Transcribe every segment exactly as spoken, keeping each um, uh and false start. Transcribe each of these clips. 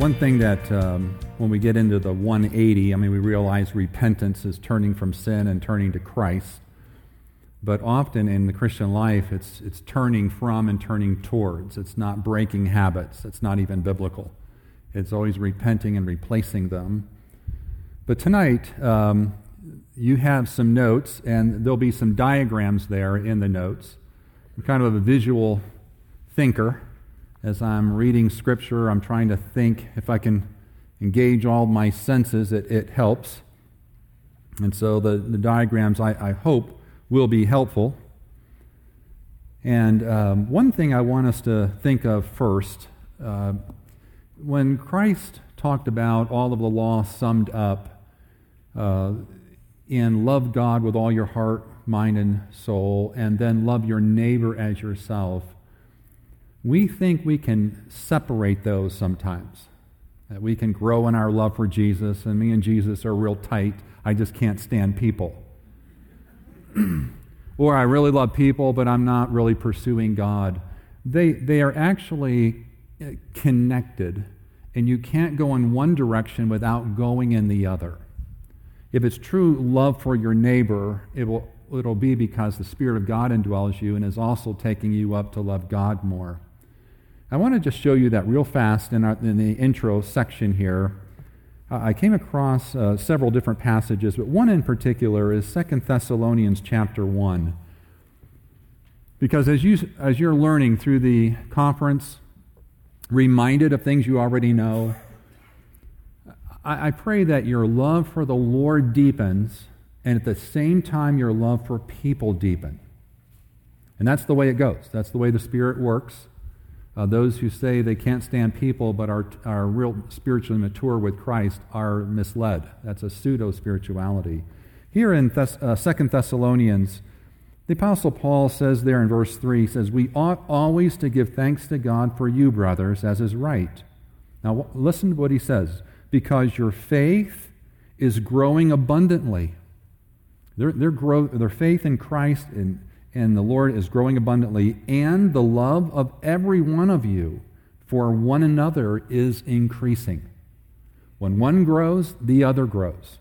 One thing that um, when we get into the one eighty, I mean, we realize repentance is turning from sin and turning to Christ. But often in the Christian life, it's it's turning from and turning towards. It's not breaking habits. It's not even biblical. It's always repenting and replacing them. But tonight, um, you have some notes, and there'll be some diagrams there in the notes. I'm kind of a visual thinker. As I'm reading Scripture, I'm trying to think. If I can engage all my senses, it, it helps. And so the, the diagrams, I, I hope, will be helpful. And um, one thing I want us to think of first, uh, when Christ talked about all of the law summed up uh, in love God with all your heart, mind, and soul, and then love your neighbor as yourself, we think we can separate those sometimes, that we can grow in our love for Jesus, and me and Jesus are real tight. I just can't stand people. Or I really love people, but I'm not really pursuing God. They, they are actually connected, and you can't go in one direction without going in the other. If it's true love for your neighbor, it will, it'll be because the Spirit of God indwells you and is also taking you up to love God more. I want to just show you that real fast in, our, in the intro section here. Uh, I came across uh, several different passages, but one in particular is Second Thessalonians chapter one. Because as, you, as you're learning through the conference, reminded of things you already know, I, I pray that your love for the Lord deepens, and at the same time your love for people deepen. And that's the way it goes. That's the way the Spirit works. Uh, those who say they can't stand people but are, are real spiritually mature with Christ are misled. That's a pseudo-spirituality. Here in Thess- uh, Second Thessalonians, the Apostle Paul says there in verse three, he says, "We ought always to give thanks to God for you, brothers, as is right." Now w- listen to what he says. "Because your faith is growing abundantly." Their, their, grow, their faith in Christ and And the Lord is growing abundantly, and the love of every one of you for one another is increasing. When one grows, the other grows.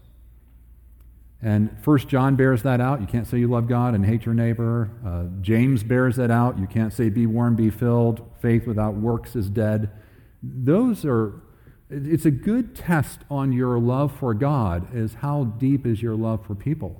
And First John bears that out. You can't say you love God and hate your neighbor. Uh, James bears that out. You can't say be warm, be filled. Faith without works is dead. Those are, it's a good test on your love for God, is how deep is your love for people.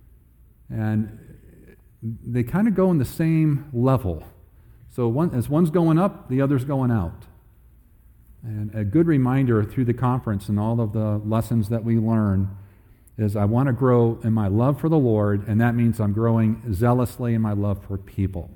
And they kind of go in the same level. So one, as one's going up, the other's going out. And a good reminder through the conference and all of the lessons that we learn is I want to grow in my love for the Lord, and that means I'm growing zealously in my love for people.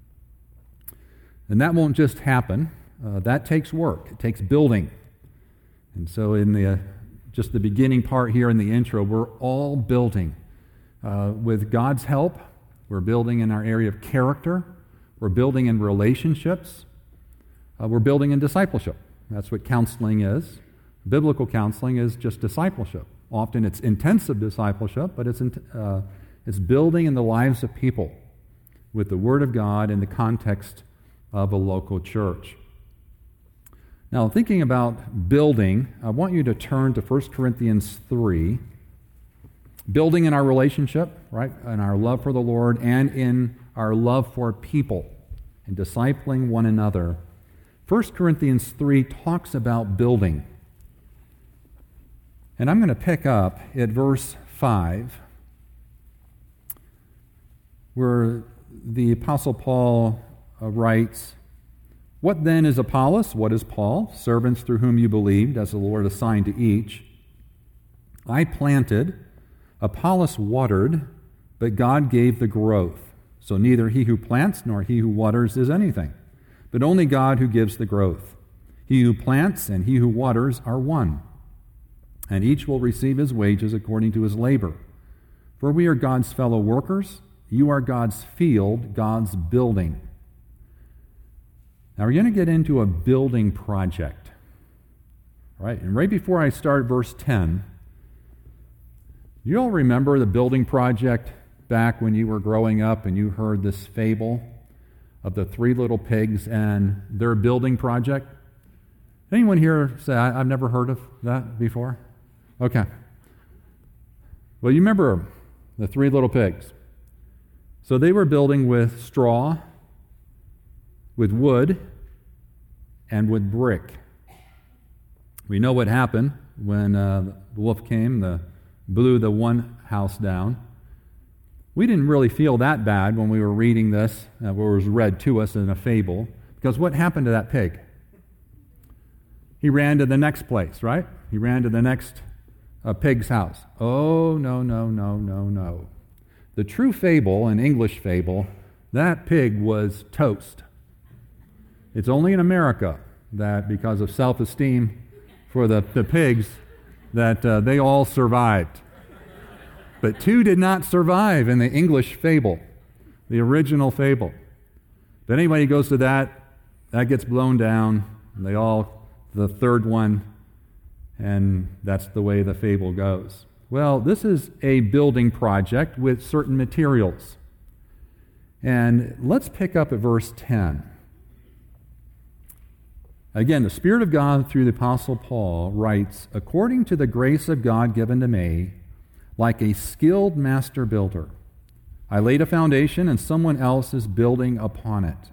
And that won't just happen. Uh, that takes work. It takes building. And so in the uh, just the beginning part here in the intro, we're all building. Uh, with God's help, we're building in our area of character. We're building in relationships. Uh, we're building in discipleship. That's what counseling is. Biblical counseling is just discipleship. Often it's intensive discipleship, but it's uh, it's building in the lives of people with the Word of God in the context of a local church. Now, thinking about building, I want you to turn to First Corinthians three. Building in our relationship, right, in our love for the Lord, and in our love for people, and discipling one another. First Corinthians three talks about building. And I'm going to pick up at verse five, where the Apostle Paul uh, writes, "What then is Apollos? What is Paul? Servants through whom you believed, as the Lord assigned to each. I planted, Apollos watered, but God gave the growth. So neither he who plants nor he who waters is anything, but only God who gives the growth. He who plants and he who waters are one, and each will receive his wages according to his labor. For we are God's fellow workers. You are God's field, God's building." Now we're going to get into a building project. All right, and right before I start verse ten, you all remember the building project back when you were growing up and you heard this fable of the three little pigs and their building project? Anyone here say, I, I've never heard of that before? Okay. Well, you remember the three little pigs. So they were building with straw, with wood, and with brick. We know what happened when uh, the wolf came, the, blew the one house down. We didn't really feel that bad when we were reading this, uh, where it was read to us in a fable, because what happened to that pig? He ran to the next place, right? He ran to the next uh, pig's house. Oh, no, no, no, no, no. The true fable, an English fable, that pig was toast. It's only in America that, because of self-esteem for the, the pigs, that uh, they all survived. But two did not survive in the English fable, the original fable. But anybody who goes to that, that gets blown down. They all, the third one, and that's the way the fable goes. Well, this is a building project with certain materials. And let's pick up at verse ten. Again, the Spirit of God through the Apostle Paul writes, according to the grace of God given to me, like a skilled master builder, I laid a foundation and someone else is building upon it.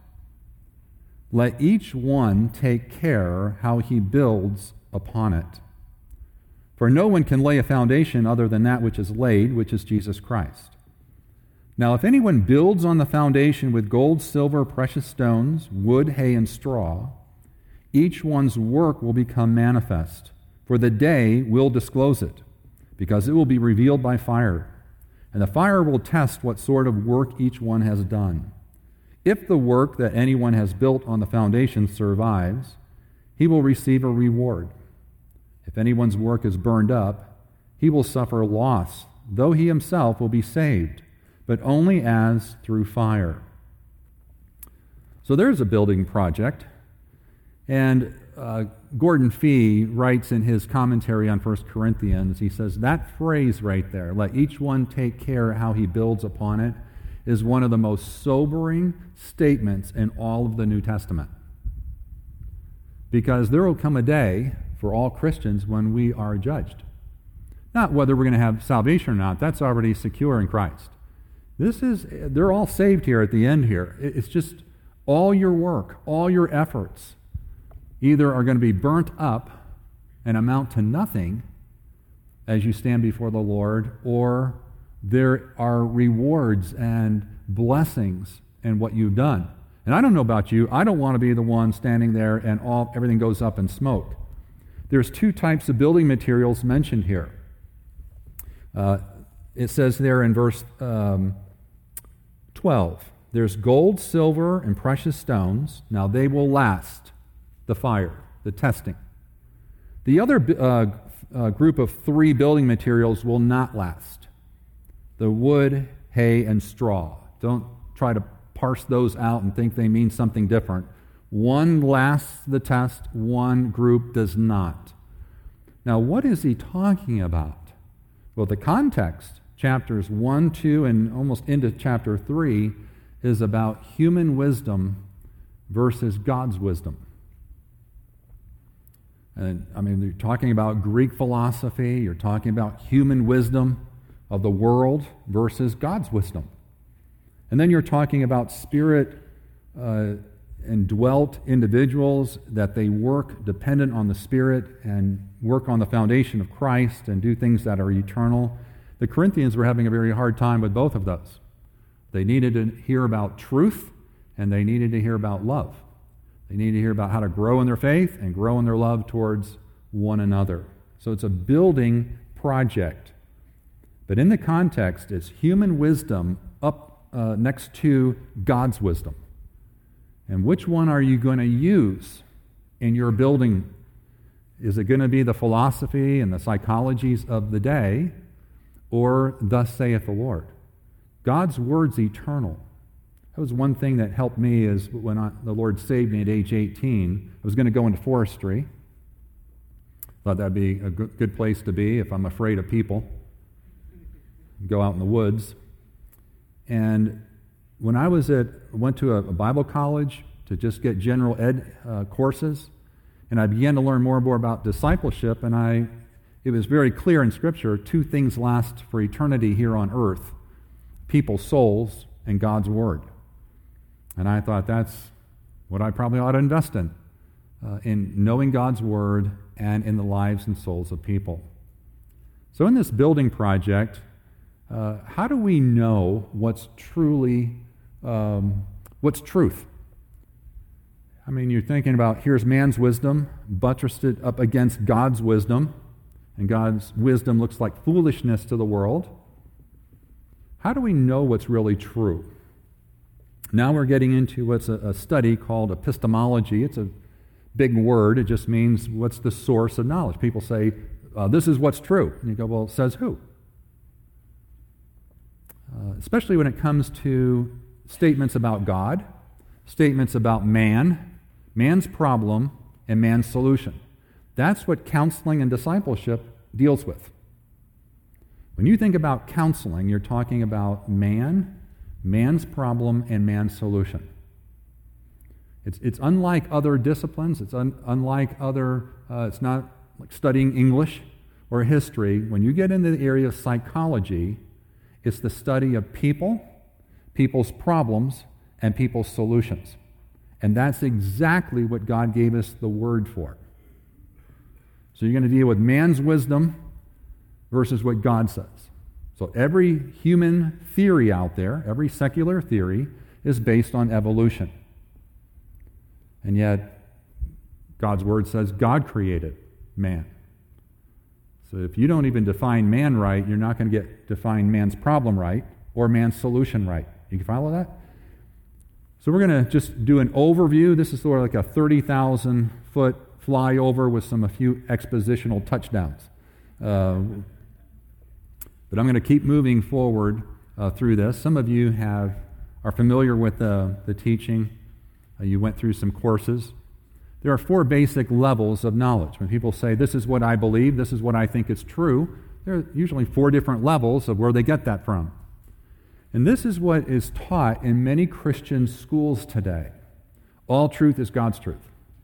Let each one take care how he builds upon it. For no one can lay a foundation other than that which is laid, which is Jesus Christ. Now, if anyone builds on the foundation with gold, silver, precious stones, wood, hay, and straw, each one's work will become manifest, for the day will disclose it, because it will be revealed by fire, and the fire will test what sort of work each one has done. If the work that anyone has built on the foundation survives, he will receive a reward. If anyone's work is burned up, he will suffer loss, though he himself will be saved, but only as through fire. So there's a building project. And uh, Gordon Fee writes in his commentary on First Corinthians, he says, that phrase right there, let each one take care how he builds upon it, is one of the most sobering statements in all of the New Testament. Because there will come a day for all Christians when we are judged. Not whether we're going to have salvation or not, that's already secure in Christ. This is, they're all saved here at the end here. It's just all your work, all your efforts, either are going to be burnt up and amount to nothing as you stand before the Lord, or there are rewards and blessings in what you've done. And I don't know about you, I don't want to be the one standing there and all everything goes up in smoke. There's two types of building materials mentioned here. Uh, it says there in verse um, twelve, there's gold, silver, and precious stones. Now they will last the fire, the testing. The other uh, uh, group of three building materials will not last. The wood, hay, and straw. Don't try to parse those out and think they mean something different. One lasts the test, one group does not. Now, what is he talking about? Well, the context, chapters one, two, and almost into chapter three, is about human wisdom versus God's wisdom. And I mean, you're talking about Greek philosophy, you're talking about human wisdom of the world versus God's wisdom. And then you're talking about spirit uh, indwelt individuals, that they work dependent on the Spirit and work on the foundation of Christ and do things that are eternal. The Corinthians were having a very hard time with both of those. They needed to hear about truth, and they needed to hear about love. They needed to hear about how to grow in their faith and grow in their love towards one another. So it's a building project. But in the context, it's human wisdom up uh, next to God's wisdom. And which one are you going to use in your building? Is it going to be the philosophy and the psychologies of the day, or thus saith the Lord? God's word's eternal. That was one thing that helped me is when I, the Lord saved me at age eighteen. I was going to go into forestry. Thought that'd be a good, good place to be if I'm afraid of people. Go out in the woods. And when I was at, went to a, a Bible college to just get general ed uh, courses, And I began to learn more and more about discipleship, and I, it was very clear in Scripture, two things last for eternity here on earth: people's souls and God's Word. And I thought that's what I probably ought to invest in, uh, in knowing God's Word and in the lives and souls of people. So in this building project, uh, how do we know what's truly, um, what's truth? I mean, you're thinking about, here's man's wisdom buttressed it up against God's wisdom, and God's wisdom looks like foolishness to the world. How do we know what's really true? Now we're getting into what's a, a study called epistemology. It's a big word. It just means what's the source of knowledge. People say, uh, this is what's true. And you go, well, says who? Uh, especially when it comes to statements about God, statements about man, man's problem, and man's solution. That's what counseling and discipleship deals with. When you think about counseling, you're talking about man, man's problem, and man's solution. It's, it's unlike other disciplines. It's un, unlike other, uh, it's not like studying English or history. When you get into the area of psychology, it's the study of people, people's problems, and people's solutions. And that's exactly what God gave us the Word for. So you're going to deal with man's wisdom versus what God says. So every human theory out there, every secular theory, is based on evolution. And yet, God's Word says God created man. So if you don't even define man right, you're not going to get define man's problem right or man's solution right. You can follow that? So we're going to just do an overview. This is sort of like a thirty thousand foot flyover with some a few expositional touchdowns. Uh, but I'm going to keep moving forward uh, through this. Some of you have are familiar with uh, the teaching. Uh, you went through some courses. There are four basic levels of knowledge. When people say, this is what I believe, this is what I think is true, there are usually four different levels of where they get that from. And this is what is taught in many Christian schools today. All truth is God's truth.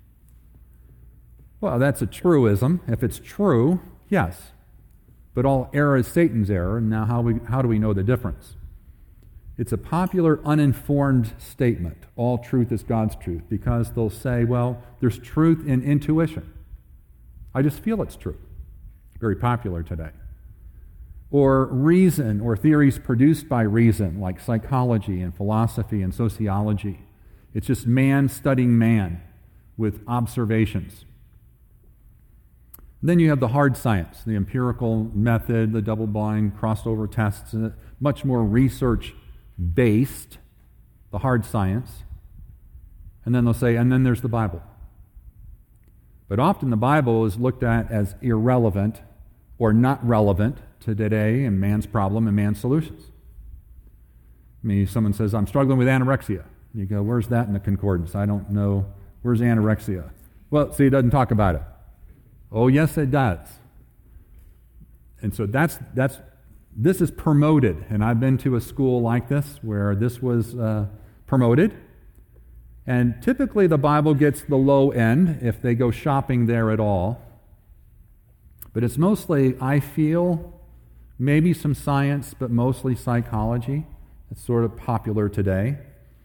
Well, that's a truism. If it's true, yes. But all error is Satan's error. And now how, we, how do we know the difference? It's a popular, uninformed statement. All truth is God's truth. Because they'll say, well, there's truth in intuition. I just feel it's true. Very popular today. Or reason, or theories produced by reason, like psychology and philosophy and sociology. It's just man studying man with observations. Then you have the hard science, the empirical method, the double-blind crossover tests, much more research-based, the hard science. And then they'll say, and then there's the Bible. But often the Bible is looked at as irrelevant or not relevant to today and man's problem and man's solutions. I mean, someone says, I'm struggling with anorexia. You go, where's that in the concordance? I don't know. Where's anorexia? Well, see, it doesn't talk about it. Oh, yes, it does. And so that's, that's this is promoted. And I've been to a school like this where this was uh, promoted. And typically the Bible gets the low end if they go shopping there at all. But it's mostly, I feel, maybe some science, but mostly psychology. It's sort of popular today.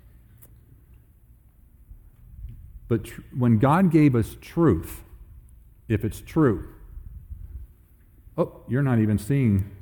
But tr- when God gave us truth, if it's true, oh, you're not even seeing.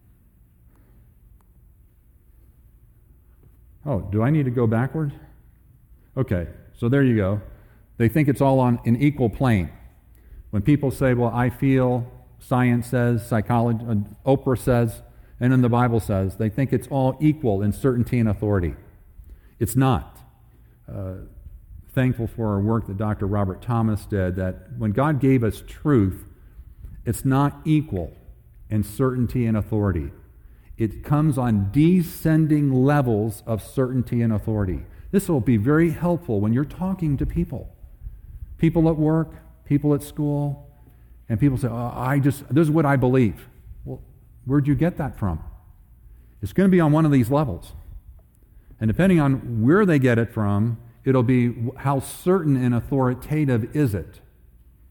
Oh, do I need to go backward? Okay, so there you go. They think it's all on an equal plane. When people say, well, I feel, science says, psychology, uh, Oprah says, and then the Bible says, they think it's all equal in certainty and authority. It's not. Uh, thankful for our work that Doctor Robert Thomas did, that when God gave us truth, it's not equal in certainty and authority. It comes on descending levels of certainty and authority. This will be very helpful when you're talking to people. People at work, people at school, and people say, oh, I just, this is what I believe. Well, where'd you get that from? It's going to be on one of these levels. And depending on where they get it from, it'll be how certain and authoritative is it.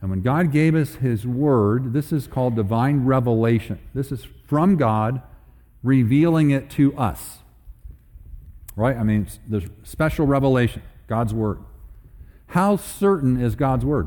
And when God gave us His Word, this is called divine revelation. This is from God revealing it to us. Right? I mean, there's special revelation, God's Word. How certain is God's Word?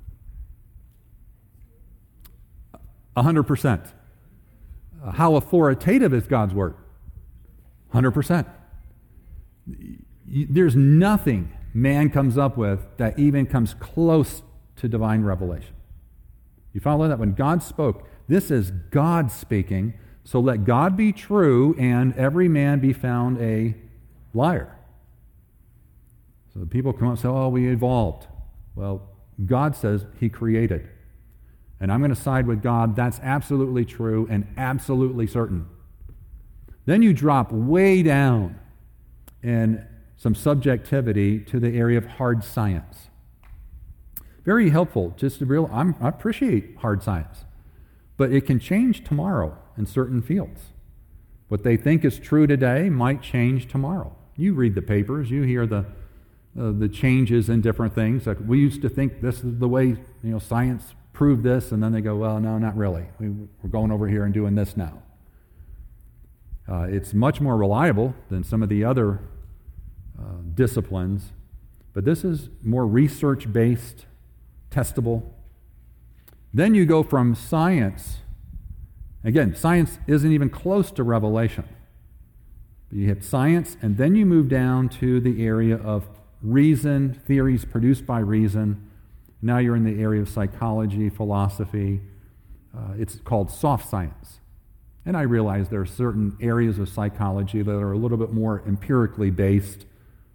A hundred percent. How authoritative is God's Word? A hundred percent. There's nothing man comes up with that even comes close to divine revelation. You follow that? When God spoke, this is God speaking, so let God be true and every man be found a liar. So the people come up and say, oh, we evolved. Well, God says He created. And I'm going to side with God. That's absolutely true and absolutely certain. Then you drop way down in some subjectivity to the area of hard science. Very helpful just to realize, I'm, I appreciate hard science, but it can change tomorrow in certain fields. What they think is true today might change tomorrow. You read the papers, you hear the uh, the changes in different things. Like we used to think this is the way, you know, science proved this, and then they go, well, no, not really. We, we're going over here and doing this now. Uh, it's much more reliable than some of the other uh, disciplines, but this is more research-based, testable. Then you go from science. Again, science isn't even close to revelation. But you hit science, and then you move down to the area of reason, theories produced by reason. Now you're in the area of psychology, philosophy. Uh, it's called soft science. And I realize there are certain areas of psychology that are a little bit more empirically based.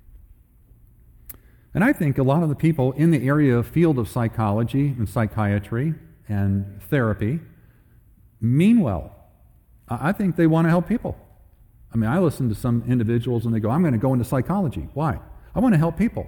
And I think a lot of the people in the area of field of psychology and psychiatry and therapy mean well. I think they want to help people. I mean, I listen to some individuals and they go, I'm going to go into psychology. Why? I want to help people.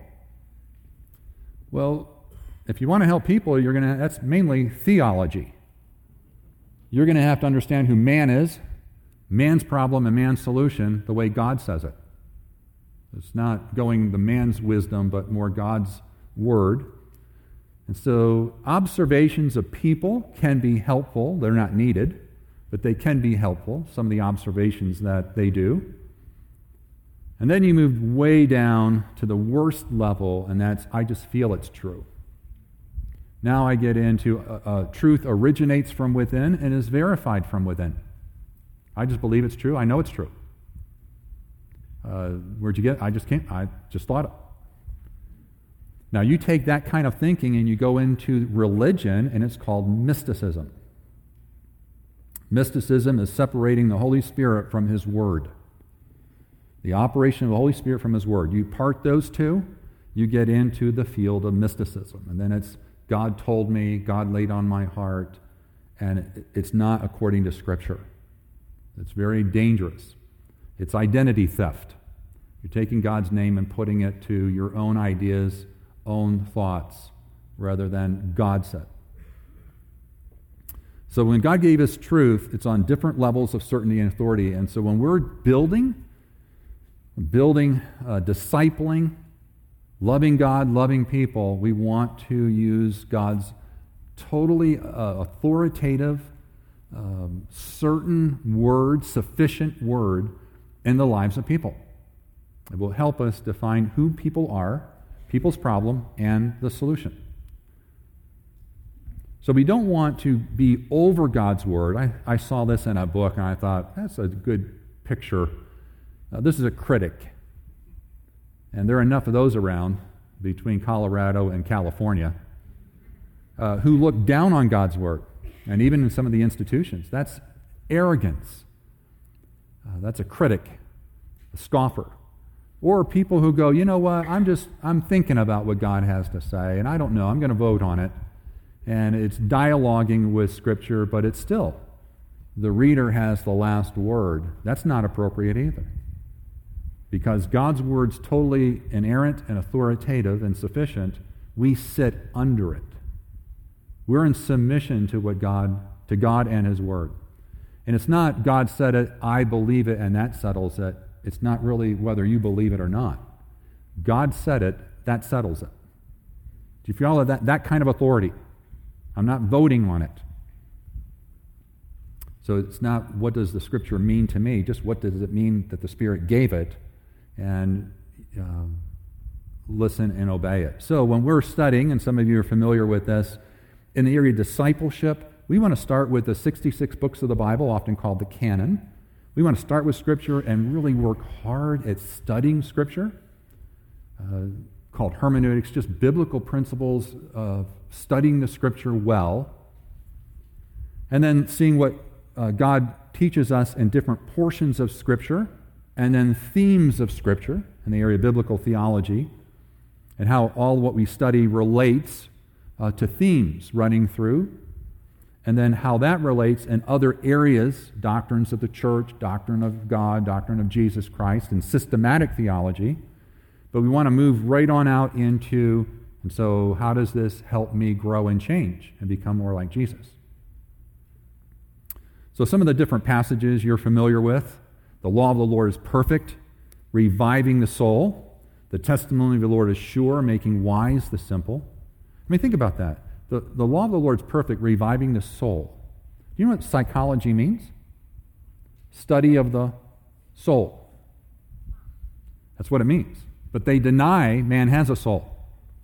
Well, if you want to help people, you're going to, that's mainly theology. You're going to have to understand who man is, man's problem and man's solution, the way God says it. It's not going the man's wisdom, but more God's word. And so observations of people can be helpful. They're not needed, but they can be helpful, some of the observations that they do. And then you move way down to the worst level, and that's, I just feel it's true. Now I get into uh, uh, truth originates from within and is verified from within. I just believe it's true. I know it's true. Uh, where'd you get it? I just can't. I just thought it. Now you take that kind of thinking and you go into religion, and it's called mysticism. Mysticism is separating the Holy Spirit from His Word. The operation of the Holy Spirit from His Word. You part those two, you get into the field of mysticism. And then it's God told me, God laid on my heart, and it's not according to Scripture. It's very dangerous. It's identity theft. You're taking God's name and putting it to your own ideas, own thoughts, rather than God said. So when God gave us truth, it's on different levels of certainty and authority. And so when we're building, building, uh, discipling, loving God, loving people, we want to use God's totally uh, authoritative, um, certain word, sufficient word in the lives of people. It will help us define who people are, people's problem, and the solution. So we don't want to be over God's Word. I, I saw this in a book, and I thought, that's a good picture. Uh, this is a critic. And there are enough of those around between Colorado and California uh, who look down on God's Word, and even in some of the institutions. That's arrogance. Uh, that's a critic, a scoffer. Or people who go, you know what, I'm just, I'm thinking about what God has to say, and I don't know, I'm going to vote on it. And it's dialoguing with Scripture, but it's still, the reader has the last word. That's not appropriate either. Because God's Word's totally inerrant and authoritative and sufficient, we sit under it. We're in submission to what God, to God and His Word. And it's not God said it, I believe it, and that settles it. It's not really whether you believe it or not. God said it, that settles it. Do you feel that, that kind of authority? I'm not voting on it. So it's not what does the Scripture mean to me, just what does it mean that the Spirit gave it, and uh, listen and obey it. So when we're studying, and some of you are familiar with this, in the area of discipleship, we want to start with the sixty-six books of the Bible, often called the canon. We want to start with Scripture and really work hard at studying Scripture, uh, called hermeneutics, just biblical principles of studying the Scripture well, and then seeing what uh, God teaches us in different portions of Scripture, and then themes of Scripture in the area of biblical theology, and how all what we study relates uh, to themes running through, and then how that relates in other areas, doctrines of the church, doctrine of God, doctrine of Jesus Christ, and systematic theology. But we want to move right on out into, and so how does this help me grow and change and become more like Jesus? So some of the different passages you're familiar with: the law of the Lord is perfect, reviving the soul. The testimony of the Lord is sure, making wise the simple. I mean, think about that. The, the law of the Lord is perfect, reviving the soul. Do you know what psychology means? Study of the soul. That's what it means. But they deny man has a soul.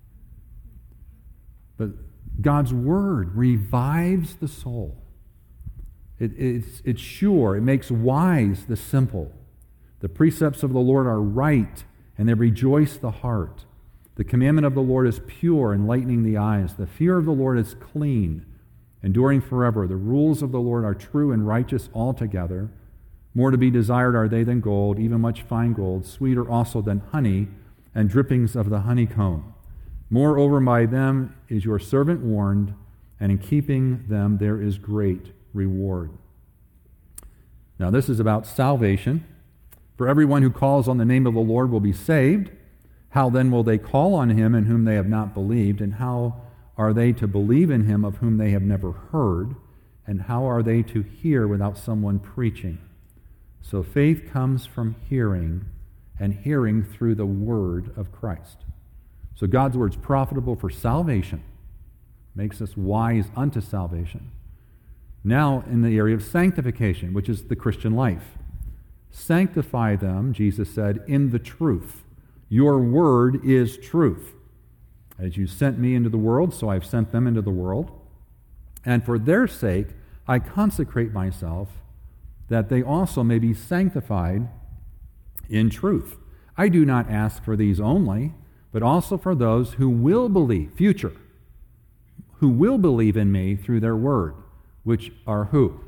But God's Word revives the soul. It, it's, it's sure. It makes wise the simple. The precepts of the Lord are right, and they rejoice the heart. The commandment of the Lord is pure, enlightening the eyes. The fear of the Lord is clean, enduring forever. The rules of the Lord are true and righteous altogether. More to be desired are they than gold, even much fine gold, sweeter also than honey, and drippings of the honeycomb. Moreover, by them is your servant warned, and in keeping them there is great reward. Now, this is about salvation. For everyone who calls on the name of the Lord will be saved. How then will they call on him in whom they have not believed? And how are they to believe in him of whom they have never heard? And how are they to hear without someone preaching? So faith comes from hearing, and hearing through the word of Christ. So God's word is profitable for salvation, makes us wise unto salvation. Now in the area of sanctification, which is the Christian life. Sanctify them, Jesus said, in the truth. Your word is truth. As you sent me into the world, so I've sent them into the world. And for their sake, I consecrate myself, that they also may be sanctified in truth. I do not ask for these only, but also for those who will believe, future, who will believe in me through their word, which are who?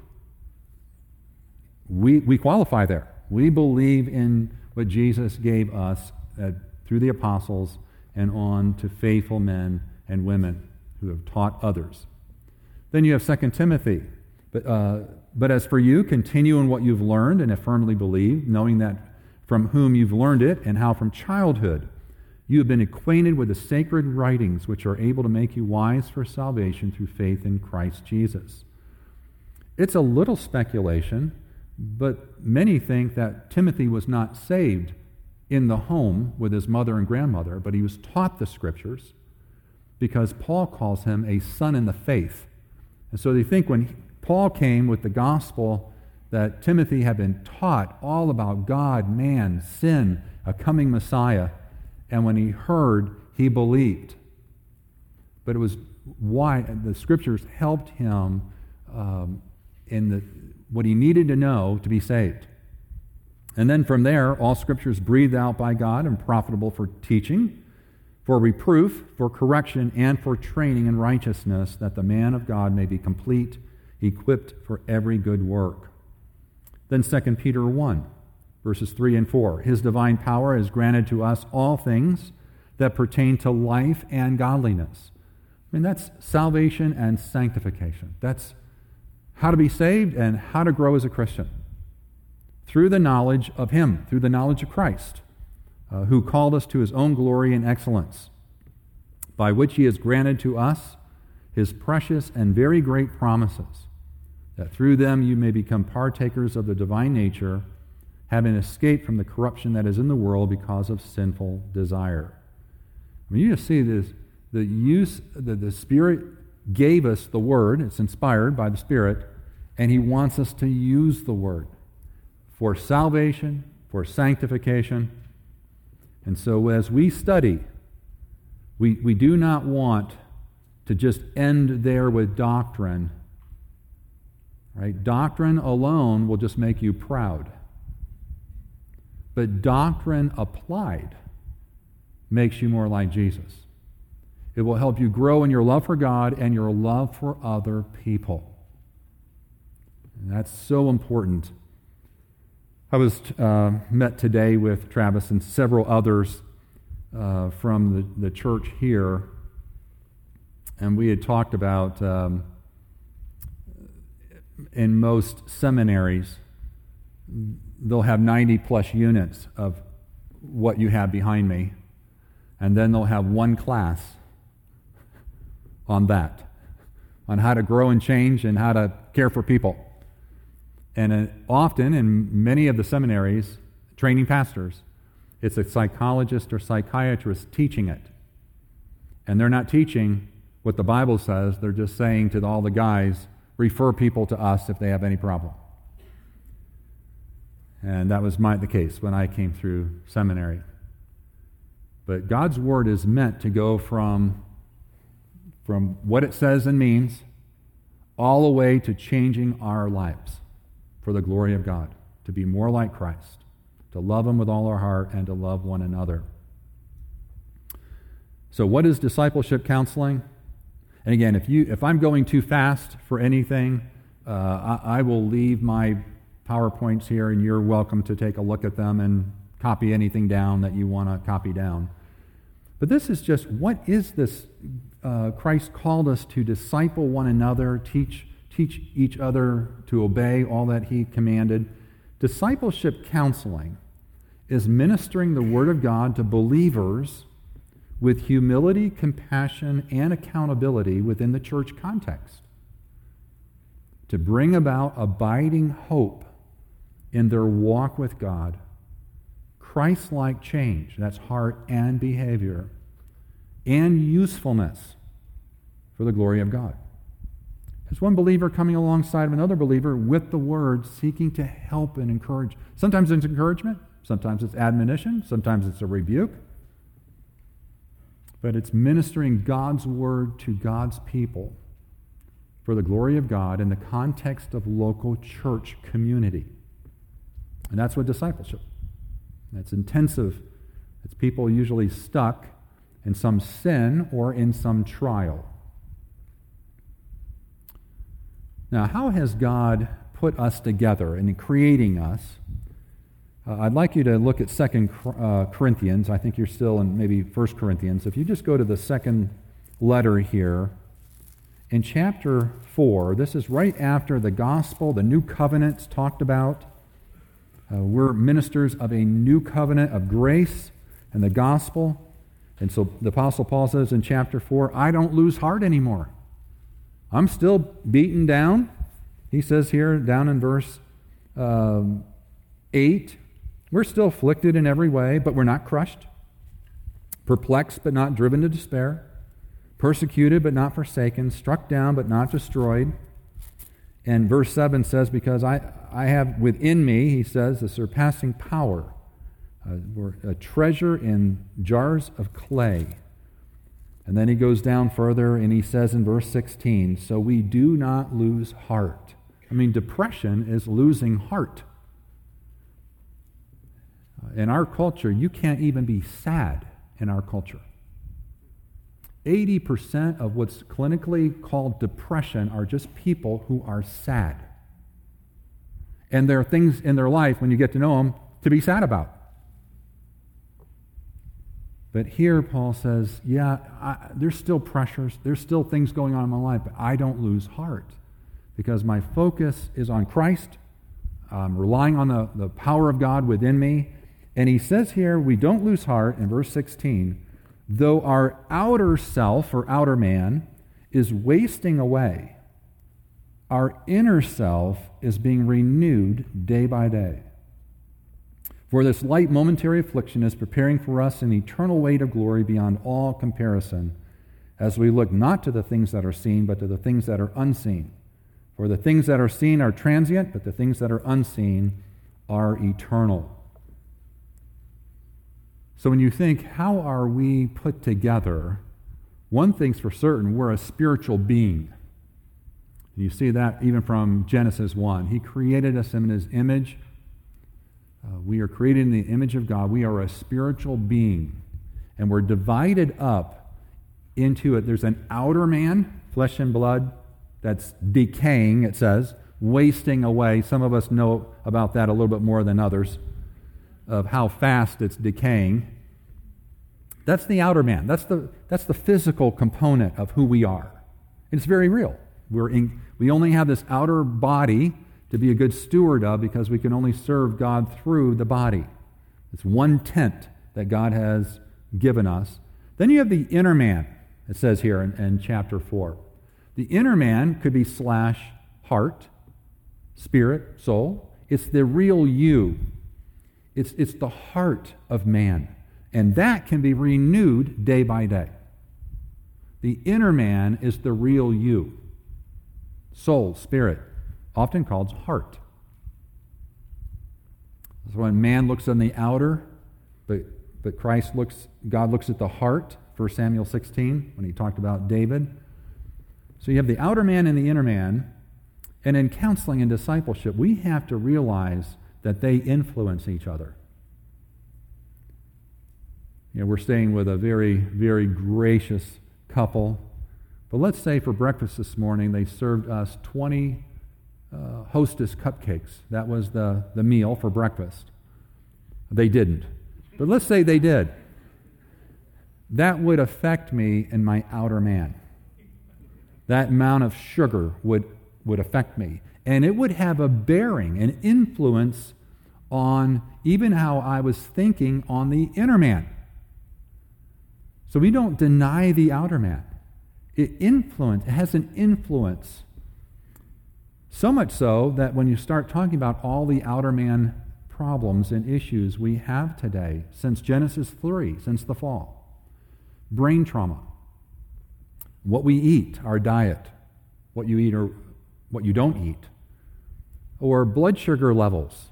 We, we qualify there. We believe in what Jesus gave us uh, through the apostles and on to faithful men and women who have taught others. Then you have Second Timothy. But, uh, but as for you, continue in what you've learned and have firmly believed, knowing that from whom you've learned it and how from childhood you have been acquainted with the sacred writings which are able to make you wise for salvation through faith in Christ Jesus. It's a little speculation, but many think that Timothy was not saved in the home with his mother and grandmother, but he was taught the Scriptures because Paul calls him a son in the faith. And so they think when Paul came with the gospel that Timothy had been taught all about God, man, sin, a coming Messiah, and when he heard, he believed. But it was why the Scriptures helped him um, in the what he needed to know to be saved. And then from there, all Scripture is breathed out by God and profitable for teaching, for reproof, for correction, and for training in righteousness, that the man of God may be complete, equipped for every good work. Then Second Peter one, verses three and four. His divine power has granted to us all things that pertain to life and godliness. I mean, that's salvation and sanctification. That's how to be saved and how to grow as a Christian. Through the knowledge of Him, through the knowledge of Christ, uh, who called us to His own glory and excellence, by which He has granted to us His precious and very great promises, that through them you may become partakers of the divine nature, having escaped from the corruption that is in the world because of sinful desire. I mean, you just see this, the use, the, the Spirit gave us the Word. It's inspired by the Spirit, and He wants us to use the Word for salvation, for sanctification. And so as we study, we, we do not want to just end there with doctrine. Right? Doctrine alone will just make you proud. But doctrine applied makes you more like Jesus. It will help you grow in your love for God and your love for other people. And that's so important. I was uh, met today with Travis and several others uh, from the, the church here, and we had talked about um, in most seminaries, they'll have ninety plus units of what you have behind me, and then they'll have one class on that, on how to grow and change and how to care for people. And uh, often in many of the seminaries, training pastors, it's a psychologist or psychiatrist teaching it. And they're not teaching what the Bible says, they're just saying to all the guys, refer people to us if they have any problem. And that was my, the case when I came through seminary. But God's Word is meant to go from, from what it says and means all the way to changing our lives for the glory of God, to be more like Christ, to love Him with all our heart, and to love one another. So what is discipleship counseling? And again, if you if I'm going too fast for anything, uh, I, I will leave my PowerPoints here, and you're welcome to take a look at them and copy anything down that you want to copy down. But this is just, what is this? Uh, Christ called us to disciple one another, teach teach each other to obey all that He commanded. Discipleship counseling is ministering the Word of God to believers with humility, compassion, and accountability within the church context, to bring about abiding hope in their walk with God, Christ-like change, that's heart and behavior, and usefulness for the glory of God. There's one believer coming alongside of another believer with the Word, seeking to help and encourage. Sometimes it's encouragement, sometimes it's admonition, sometimes it's a rebuke. But it's ministering God's Word to God's people for the glory of God in the context of local church community. And that's what discipleship. That's intensive. It's people usually stuck in some sin or in some trial. Now, how has God put us together in creating us? Uh, I'd like you to look at Second uh, Corinthians. I think you're still in maybe First Corinthians. If you just go to the second letter here, in chapter four, this is right after the gospel, the new covenant's talked about. Uh, we're ministers of a new covenant of grace and the gospel. And so the Apostle Paul says in chapter four, I don't lose heart anymore. I'm still beaten down. He says here down in verse um, eight, we're still afflicted in every way, but we're not crushed. Perplexed, but not driven to despair. Persecuted, but not forsaken. Struck down, but not destroyed. And verse seven says, because I, I have within me, he says, the surpassing power. Uh, we're a treasure in jars of clay. And then he goes down further and he says in verse sixteen, so we do not lose heart. I mean, depression is losing heart. In our culture, you can't even be sad in our culture. eighty percent of what's clinically called depression are just people who are sad. And there are things in their life, when you get to know them, to be sad about. But here Paul says, yeah, I, there's still pressures, there's still things going on in my life, but I don't lose heart because my focus is on Christ. I'm relying on the, the power of God within me. And he says here, we don't lose heart, in verse sixteen, though our outer self, or outer man, is wasting away, our inner self is being renewed day by day. For this light momentary affliction is preparing for us an eternal weight of glory beyond all comparison, as we look not to the things that are seen, but to the things that are unseen. For the things that are seen are transient, but the things that are unseen are eternal. So when you think, how are we put together? One thing's for certain, we're a spiritual being. You see that even from Genesis one. He created us in his image. Uh, we are created in the image of God. We are a spiritual being. And we're divided up into it. There's an outer man, flesh and blood, that's decaying, it says, wasting away. Some of us know about that a little bit more than others, of how fast it's decaying. That's the outer man. That's the, that's the physical component of who we are. And it's very real. We're in, we only have this outer body to be a good steward of because we can only serve God through the body. It's one tent that God has given us. Then you have the inner man, it says here in, in chapter four. The inner man could be slash heart, spirit, soul. It's the real you. It's, it's the heart of man. And that can be renewed day by day. The inner man is the real you. Soul, spirit, often called heart. So when man looks on the outer, but, but Christ looks, God looks at the heart, First Samuel sixteen, when he talked about David. So you have the outer man and the inner man, and in counseling and discipleship, we have to realize that they influence each other. You know, we're staying with a very, very gracious couple, but let's say for breakfast this morning they served us twenty uh, Hostess cupcakes. That was the, the meal for breakfast. They didn't, but let's say they did. That would affect me in my outer man. That amount of sugar would, would affect me. And it would have a bearing, an influence on even how I was thinking on the inner man. So we don't deny the outer man. It influence, it has an influence. So much so that when you start talking about all the outer man problems and issues we have today, since Genesis three, since the fall, brain trauma, what we eat, our diet, what you eat or what you don't eat, or blood sugar levels,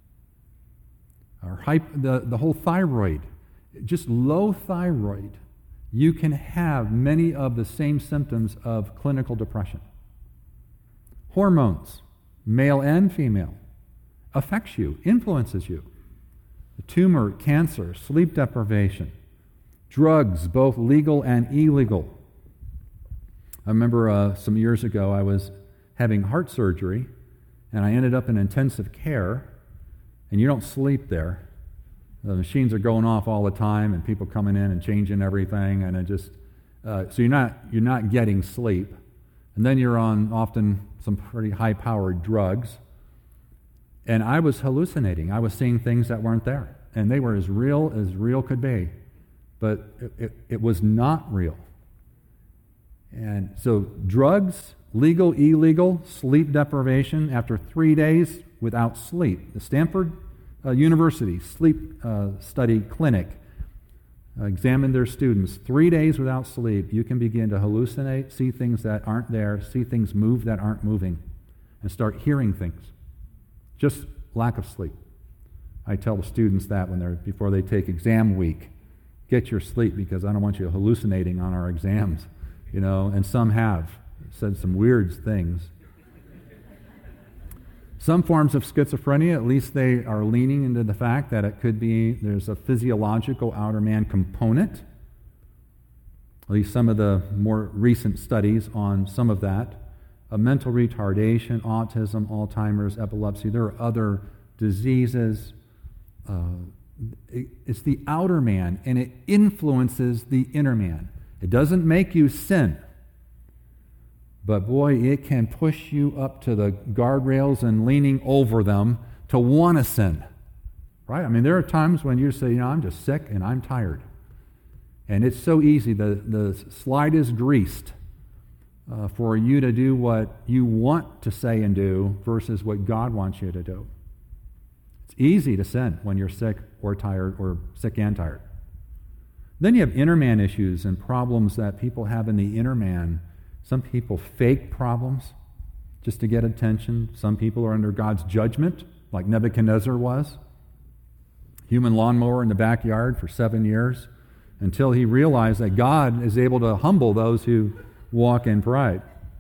or hype, the, the whole thyroid, just low thyroid, you can have many of the same symptoms of clinical depression. Hormones, male and female, affects you, influences you. The tumor, cancer, sleep deprivation, drugs, both legal and illegal. I remember uh, some years ago I was having heart surgery, and I ended up in intensive care, and you don't sleep there. The machines are going off all the time, and people coming in and changing everything, and it just uh, so you're not you're not getting sleep, and then you're on often some pretty high-powered drugs, and I was hallucinating. I was seeing things that weren't there, and they were as real as real could be, but it, it, it was not real. And so drugs, legal, illegal, sleep deprivation after three days without sleep. The Stanford uh, University Sleep uh, Study Clinic uh, examined their students. Three days without sleep, you can begin to hallucinate, see things that aren't there, see things move that aren't moving, and start hearing things. Just lack of sleep. I tell the students that when they're before they take exam week, get your sleep because I don't want you hallucinating on our exams. You know, and some have said some weird things. Some forms of schizophrenia, at least they are leaning into the fact that it could be there's a physiological outer man component. At least some of the more recent studies on some of that. A mental retardation, autism, Alzheimer's, epilepsy. There are other diseases. Uh, it, it's the outer man, and it influences the inner man. It doesn't make you sin, but boy, it can push you up to the guardrails and leaning over them to want to sin, right? I mean, there are times when you say, you know, I'm just sick and I'm tired. And it's so easy, the, the slide is greased uh, for you to do what you want to say and do versus what God wants you to do. It's easy to sin when you're sick or tired or sick and tired. Then you have inner man issues and problems that people have in the inner man. Some people fake problems just to get attention. Some people are under God's judgment, like Nebuchadnezzar was. Human lawnmower in the backyard for seven years until he realized that God is able to humble those who walk in pride.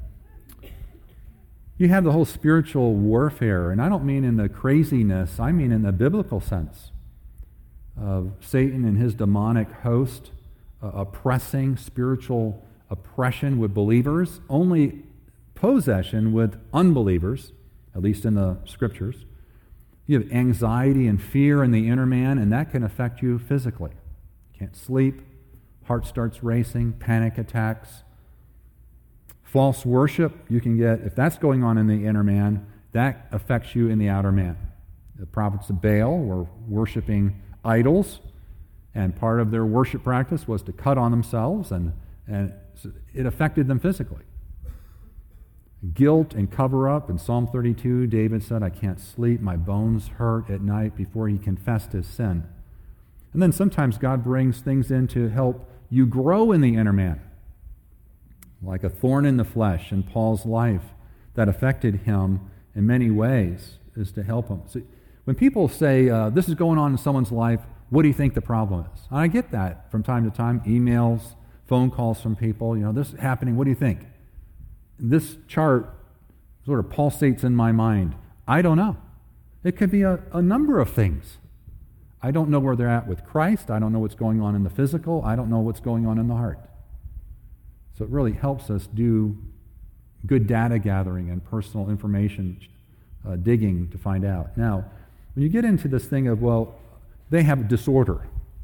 You have the whole spiritual warfare, and I don't mean in the craziness, I mean in the biblical sense of Satan and his demonic host uh, oppressing, spiritual oppression with believers, only possession with unbelievers, at least in the Scriptures. You have anxiety and fear in the inner man, and that can affect you physically. You can't sleep, heart starts racing, panic attacks. False worship, you can get, if that's going on in the inner man, that affects you in the outer man. The prophets of Baal were worshiping idols, and part of their worship practice was to cut on themselves, and, and it affected them physically. Guilt and cover-up. In Psalm thirty-two, David said, I can't sleep, my bones hurt at night, before he confessed his sin. And then sometimes God brings things in to help you grow in the inner man, like a thorn in the flesh in Paul's life that affected him in many ways, is to help him. So when people say, uh, this is going on in someone's life, what do you think the problem is? And I get that from time to time, emails, phone calls from people, you know, this is happening, what do you think? This chart sort of pulsates in my mind. I don't know. It could be a, a number of things. I don't know where they're at with Christ. I don't know what's going on in the physical. I don't know what's going on in the heart. So it really helps us do good data gathering and personal information uh, digging to find out. Now, when you get into this thing of, well, they have a disorder.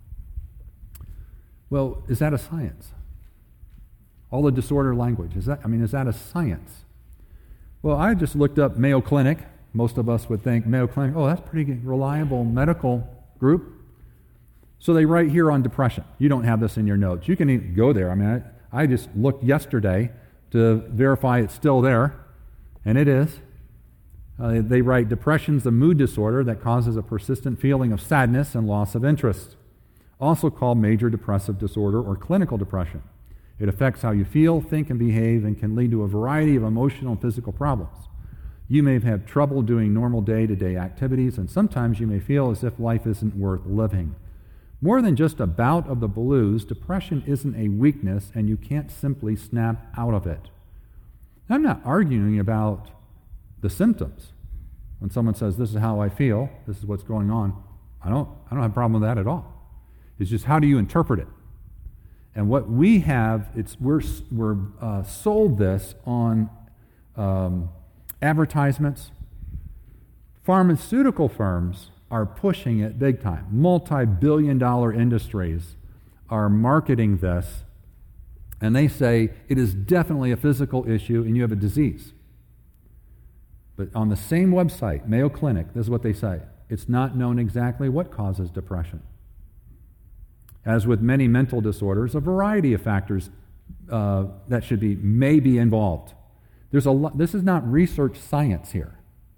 Well, is that a science? All the disorder language, is that, I mean, is that a science? Well, I just looked up Mayo Clinic. Most of us would think Mayo Clinic, oh, that's a pretty reliable medical group. So they write here on depression. You don't have this in your notes. You can even go there. I mean, I, I just looked yesterday to verify it's still there, and it is. Uh, they write, depression's a mood disorder that causes a persistent feeling of sadness and loss of interest, also called major depressive disorder or clinical depression. It affects how you feel, think, and behave, and can lead to a variety of emotional and physical problems. You may have trouble doing normal day-to-day activities, and sometimes you may feel as if life isn't worth living. More than just a bout of the blues, depression isn't a weakness, and you can't simply snap out of it. I'm not arguing about the symptoms. When someone says, this is how I feel, this is what's going on, I don't, I don't have a problem with that at all. It's just, how do you interpret it? And what we have, it's we're, we're uh, sold this on um, advertisements. Pharmaceutical firms are pushing it big time. Multi-billion dollar industries are marketing this, and they say it is definitely a physical issue and you have a disease. But on the same website, Mayo Clinic, this is what they say. It's not known exactly what causes depression. As with many mental disorders, a variety of factors uh, that should be may be involved. There's a lo- this is not research science here.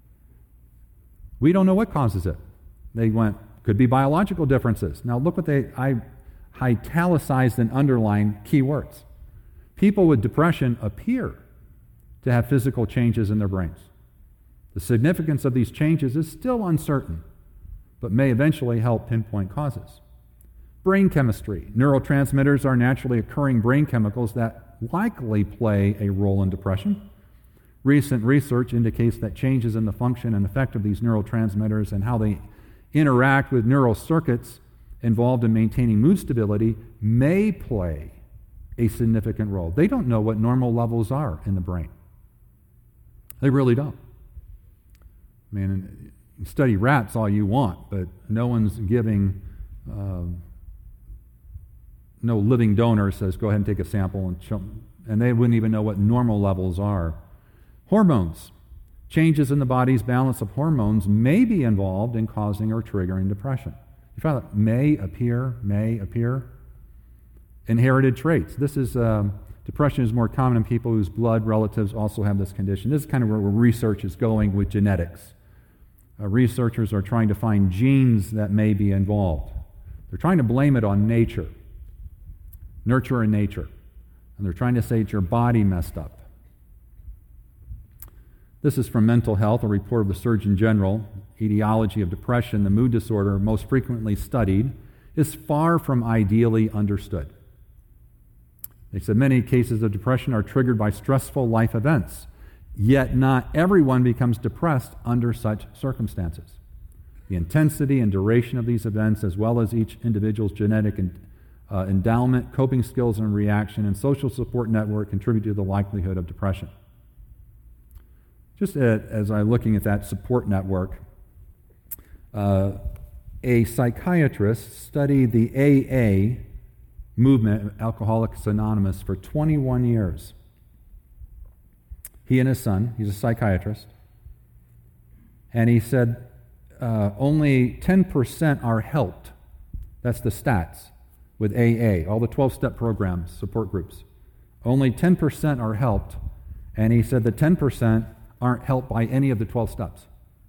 We don't know what causes it. They went, could be biological differences. Now look what they, I italicized and underlined keywords. People with depression appear to have physical changes in their brains. The significance of these changes is still uncertain, but may eventually help pinpoint causes. Brain chemistry. Neurotransmitters are naturally occurring brain chemicals that likely play a role in depression. Recent research indicates that changes in the function and effect of these neurotransmitters and how they interact with neural circuits involved in maintaining mood stability may play a significant role. They don't know what normal levels are in the brain. They really don't. I mean, you can study rats all you want, but no one's giving... Uh, No living donor says, go ahead and take a sample, and show, and they wouldn't even know what normal levels are. Hormones. Changes in the body's balance of hormones may be involved in causing or triggering depression. You find that may appear, may appear. Inherited traits. This is, um, depression is more common in people whose blood relatives also have this condition. This is kind of where research is going with genetics. Uh, researchers are trying to find genes that may be involved. They're trying to blame it on nature. nurture and nature. And they're trying to say it's your body messed up. This is from Mental Health, a report of the Surgeon General. Etiology of depression, the mood disorder most frequently studied, is far from ideally understood. They said many cases of depression are triggered by stressful life events, yet not everyone becomes depressed under such circumstances. The intensity and duration of these events, as well as each individual's genetic and, uh, endowment, coping skills and reaction, and social support network contribute to the likelihood of depression. Just as I'm looking at that support network, uh, a psychiatrist studied the A A movement, Alcoholics Anonymous, for twenty-one years. He and his son, he's a psychiatrist, and he said uh, only ten percent are helped. That's the stats with A A, all the twelve-step programs, support groups. Only ten percent are helped, and he said the ten percent aren't helped by any of the twelve steps.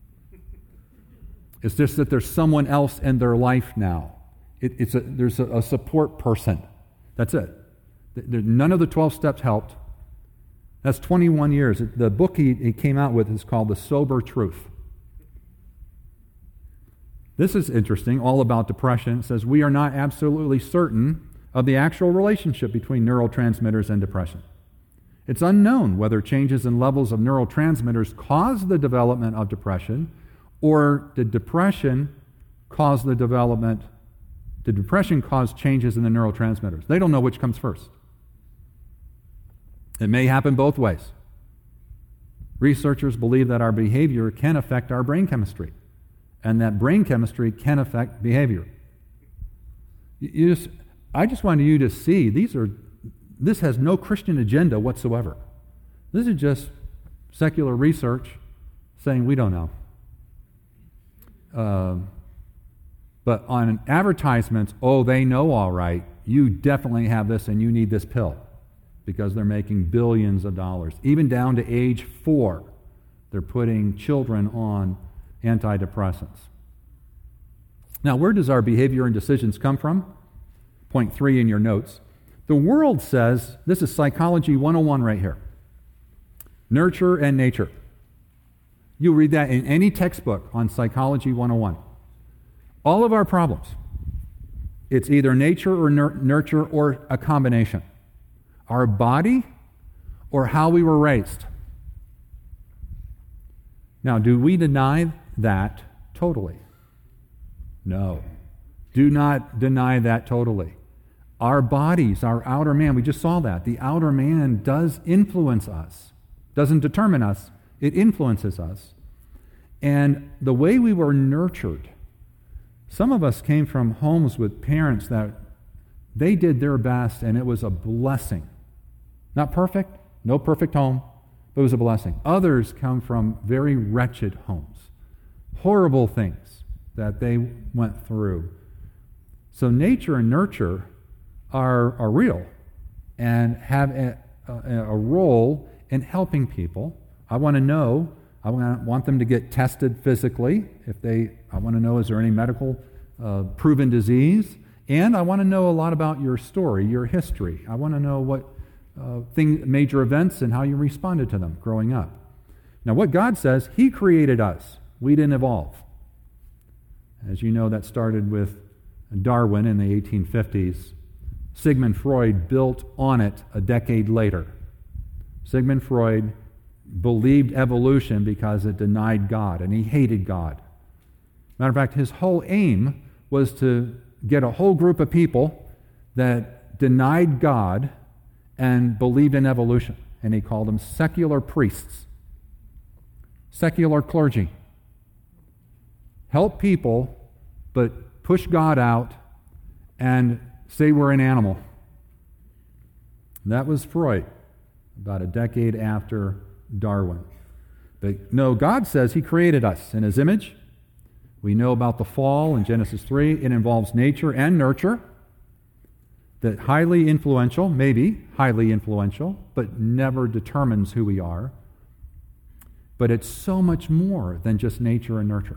It's just that there's someone else in their life now. It, it's a, there's a, a support person. That's it. There, none of the twelve steps helped. That's twenty-one years. The book he, he came out with is called The Sober Truth. This is interesting, all about depression. It says, we are not absolutely certain of the actual relationship between neurotransmitters and depression. It's unknown whether changes in levels of neurotransmitters cause the development of depression, or did depression cause the development, did depression cause changes in the neurotransmitters? They don't know which comes first. It may happen both ways. Researchers believe that our behavior can affect our brain chemistry, and that brain chemistry can affect behavior. You just, I just wanted you to see, these are, this has no Christian agenda whatsoever. This is just secular research saying we don't know. Uh, but on advertisements, oh, they know all right, you definitely have this and you need this pill, because they're making billions of dollars. Even down to age four, they're putting children on antidepressants. Now, where does our behavior and decisions come from? Point three in your notes. The world says, this is Psychology one oh one right here, nurture and nature. You'll read that in any textbook on Psychology one oh one. All of our problems, it's either nature or nur- nurture or a combination. Our body or how we were raised. Now, do we deny that totally? No. Do not deny that totally. Our bodies, our outer man, we just saw that. The outer man does influence us. Doesn't determine us, it influences us. And the way we were nurtured, some of us came from homes with parents that they did their best and it was a blessing. Not perfect, no perfect home, but it was a blessing. Others come from very wretched homes, horrible things that they went through. So nature and nurture are, are real and have a, a, a role in helping people. I want to know, I want them to get tested physically. If they, I want to know, is there any medical uh, proven disease? And I want to know a lot about your story, your history. I want to know what uh, thing, major events and how you responded to them growing up. Now, what God says, He created us. We didn't evolve. As you know, that started with Darwin in the eighteen fifties. Sigmund Freud built on it a decade later. Sigmund Freud believed evolution because it denied God, and he hated God. Matter of fact, his whole aim was to get a whole group of people that denied God and believed in evolution, and he called them secular priests, secular clergy. Help people, but push God out and say we're an animal. That was Freud, about a decade after Darwin. But no, God says He created us in His image. We know about the fall in Genesis three. It involves nature and nurture. That highly influential, maybe highly influential, but never determines who we are. But it's so much more than just nature and nurture.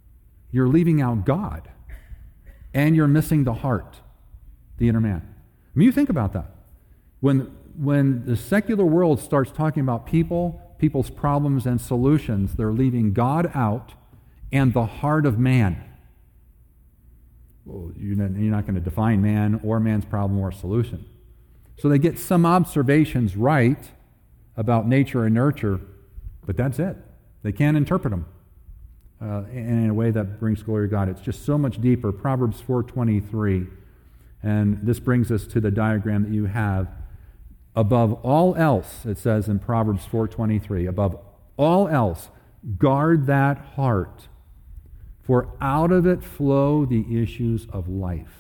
You're leaving out God, and you're missing the heart, the inner man. I mean, you think about that. When, when the secular world starts talking about people, people's problems and solutions, they're leaving God out and the heart of man. Well, you're not going to define man or man's problem or solution. So they get some observations right about nature and nurture, but that's it. They can't interpret them uh, in a way that brings glory to God. It's just so much deeper. Proverbs four twenty-three, and this brings us to the diagram that you have. Above all else, it says in Proverbs four twenty-three, above all else, guard that heart, for out of it flow the issues of life.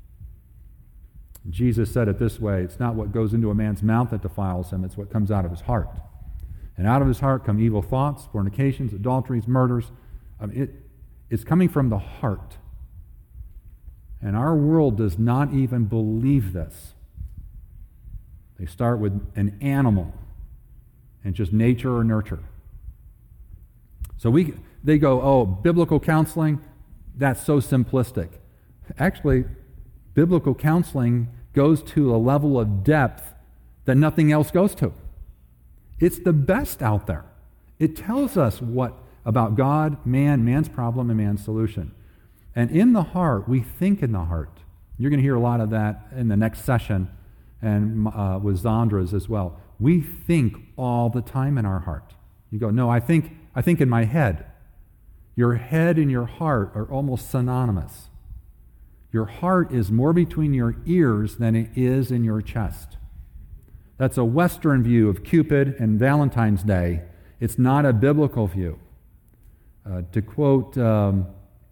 Jesus said it this way, it's not what goes into a man's mouth that defiles him, it's what comes out of his heart. And out of his heart come evil thoughts, fornications, adulteries, murders. I mean, it, it's coming from the heart. And our world does not even believe this. They start with an animal and just nature or nurture. So we, they go, oh, biblical counseling, that's so simplistic. Actually, biblical counseling goes to a level of depth that nothing else goes to. It's the best out there. It tells us what about God, man, man's problem, and man's solution. And in the heart, we think in the heart. You're going to hear a lot of that in the next session and uh, with Zondra's as well. We think all the time in our heart. You go, no, I think, I think in my head. Your head and your heart are almost synonymous. Your heart is more between your ears than it is in your chest. That's a Western view of Cupid and Valentine's Day. It's not a biblical view. Uh, to quote um,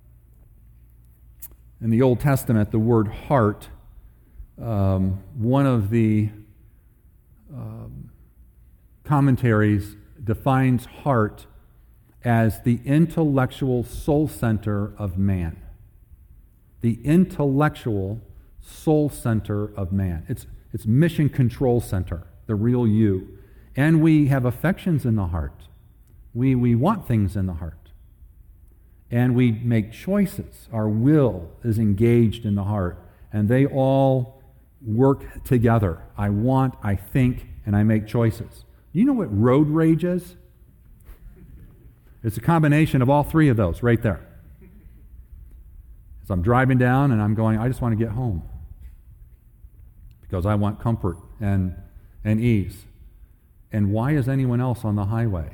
in the Old Testament, the word heart, um, one of the um, commentaries defines heart as the intellectual soul center of man. The intellectual soul center of man. It's, it's mission control center, the real you. And we have affections in the heart. We, we want things in the heart. And we make choices. Our will is engaged in the heart. And they all work together. I want, I think, and I make choices. You know what road rage is? It's a combination of all three of those right there. So I'm driving down and I'm going, I just want to get home because I want comfort and, and ease. And why is anyone else on the highway?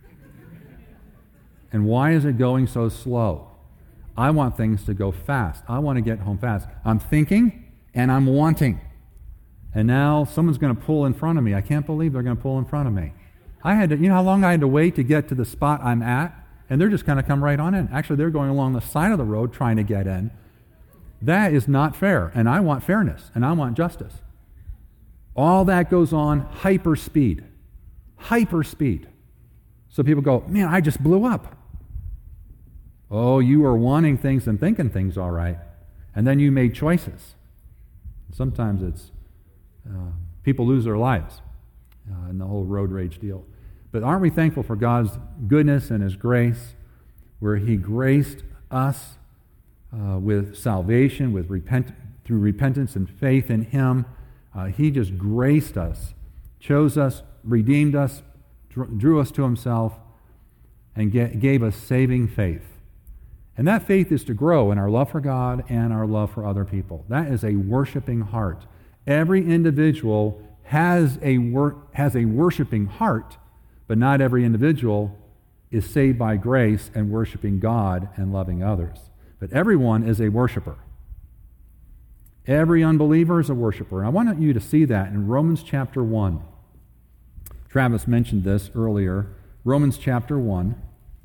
And why is it going so slow? I want things to go fast. I want to get home fast. I'm thinking and I'm wanting. And now someone's going to pull in front of me. I can't believe they're going to pull in front of me. I had to, you know how long I had to wait to get to the spot I'm at? And they're just going to come right on in. Actually, they're going along the side of the road trying to get in. That is not fair. And I want fairness. And I want justice. All that goes on hyper speed. Hyper speed. So people go, man, I just blew up. Oh, you were wanting things and thinking things all right. And then you made choices. Sometimes it's uh, people lose their lives uh, in the whole road rage deal. But aren't we thankful for God's goodness and His grace, where He graced us uh, with salvation, with repent through repentance and faith in Him. Uh, he just graced us, chose us, redeemed us, drew, drew us to Himself, and get, gave us saving faith. And that faith is to grow in our love for God and our love for other people. That is a worshiping heart. Every individual has a wor- has a worshiping heart, but not every individual is saved by grace and worshiping God and loving others. But everyone is a worshiper. Every unbeliever is a worshiper. And I want you to see that in Romans chapter one. Travis mentioned this earlier. Romans chapter one.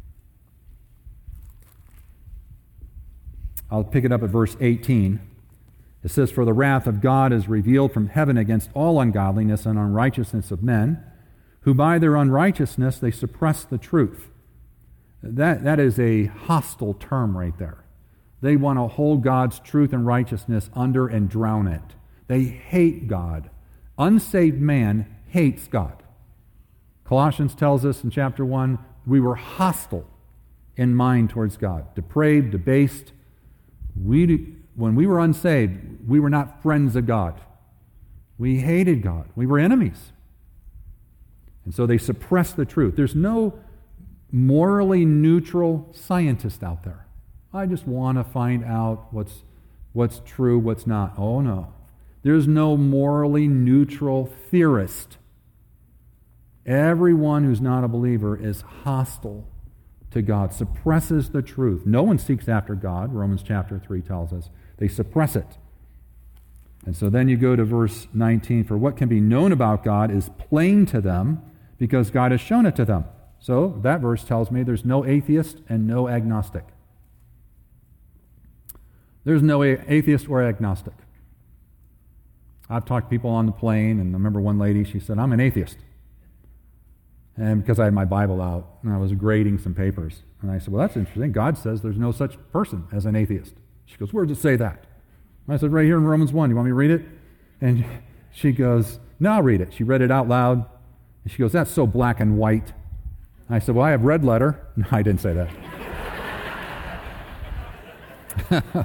I'll pick it up at verse eighteen. It says, "For the wrath of God is revealed from heaven against all ungodliness and unrighteousness of men, who by their unrighteousness they suppress the truth." That, that is a hostile term right there. They want to hold God's truth and righteousness under and drown it. They hate God. Unsaved man hates God. Colossians tells us in chapter one, we were hostile in mind towards God, depraved, debased. We, when we were unsaved, we were not friends of God. We hated God. We were enemies. And so they suppressed the truth. There's no morally neutral scientist out there. I just want to find out what's, what's true, what's not. Oh, no. There's no morally neutral theorist. Everyone who's not a believer is hostile to God, suppresses the truth. No one seeks after God, Romans chapter three tells us. They suppress it. And so then you go to verse nineteen, for what can be known about God is plain to them because God has shown it to them. So that verse tells me there's no atheist and no agnostic. There's no atheist or agnostic. I've talked to people on the plane, and I remember one lady, she said, I'm an atheist. And because I had my Bible out, and I was grading some papers. And I said, well, that's interesting. God says there's no such person as an atheist. She goes, where does it say that? And I said, right here in Romans one. You want me to read it? And she goes, no, I'll read it. She read it out loud. And she goes, that's so black and white. And I said, well, I have red letter. No, I didn't say that.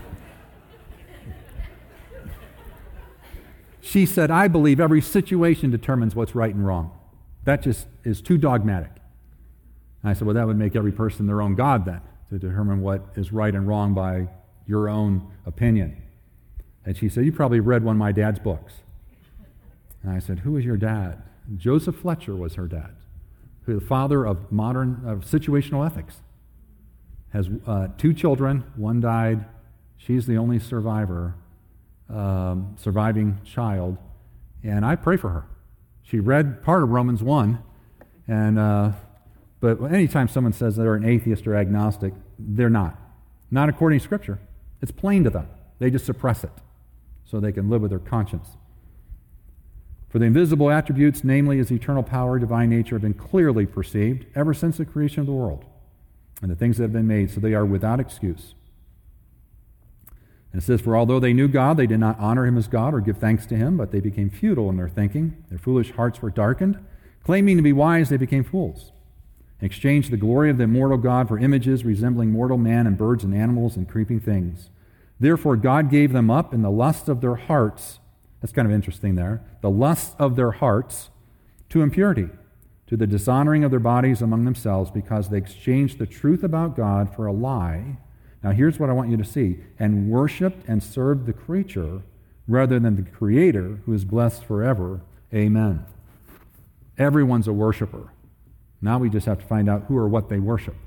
She said, I believe every situation determines what's right and wrong. That just is too dogmatic. And I said, well, that would make every person their own God then, to determine what is right and wrong by your own opinion. And she said, you probably read one of my dad's books. And I said, who is your dad? Joseph Fletcher was her dad, who the father of modern, of situational ethics. Has uh, two children, one died, she's the only survivor, um, surviving child, and I pray for her. She read part of Romans one, and uh, but anytime someone says they're an atheist or agnostic, they're not. Not according to Scripture. It's plain to them. They just suppress it so they can live with their conscience. For the invisible attributes, namely his eternal power, divine nature, have been clearly perceived ever since the creation of the world and the things that have been made, so they are without excuse. And it says, for although they knew God, they did not honor him as God or give thanks to him, but they became futile in their thinking. Their foolish hearts were darkened. Claiming to be wise, they became fools. And exchanged the glory of the immortal God for images resembling mortal man and birds and animals and creeping things. Therefore God gave them up in the lust of their hearts. That's kind of interesting there. The lust of their hearts to impurity, to the dishonoring of their bodies among themselves, because they exchanged the truth about God for a lie. Now here's what I want you to see. And worshiped and served the creature rather than the Creator, who is blessed forever. Amen. Everyone's a worshiper. Now we just have to find out who or what they worship.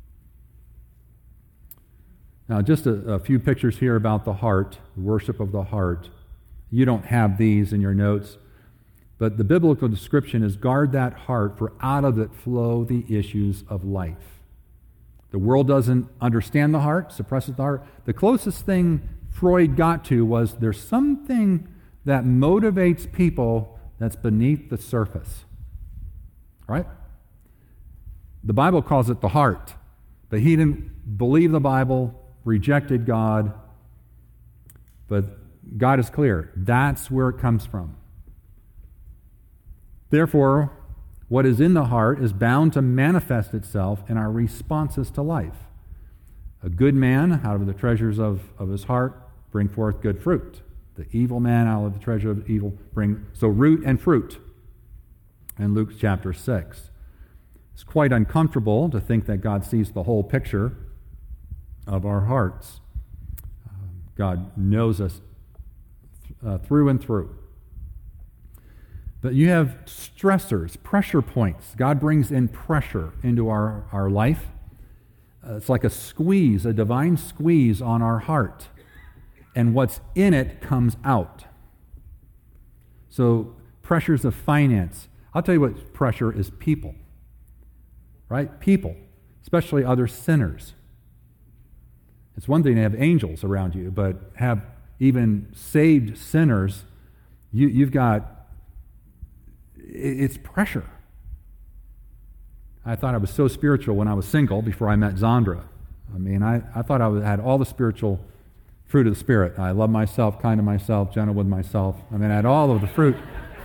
Now just a, a few pictures here about the heart, the worship of the heart. You don't have these in your notes, but the biblical description is guard that heart, for out of it flow the issues of life. The world doesn't understand the heart, suppresses the heart. The closest thing Freud got to was there's something that motivates people that's beneath the surface. Right? The Bible calls it the heart, but he didn't believe the Bible, rejected God, but God is clear. That's where it comes from. Therefore, what is in the heart is bound to manifest itself in our responses to life. A good man, out of the treasures of, of his heart, bring forth good fruit. The evil man, out of the treasure of evil, bring... So root and fruit in Luke chapter six. It's quite uncomfortable to think that God sees the whole picture of our hearts. Uh, God knows us uh, through and through. But you have stressors, pressure points. God brings in pressure into our, our life. Uh, it's like a squeeze, a divine squeeze on our heart. And what's in it comes out. So pressures of finance. I'll tell you what pressure is: people. Right? People, especially other sinners. It's one thing to have angels around you, but have even saved sinners, you, you've got It's pressure. I thought I was so spiritual when I was single before I met Zandra. I mean, I, I thought I had all the spiritual fruit of the Spirit. I love myself, kind to myself, gentle with myself. I mean, I had all of the fruit.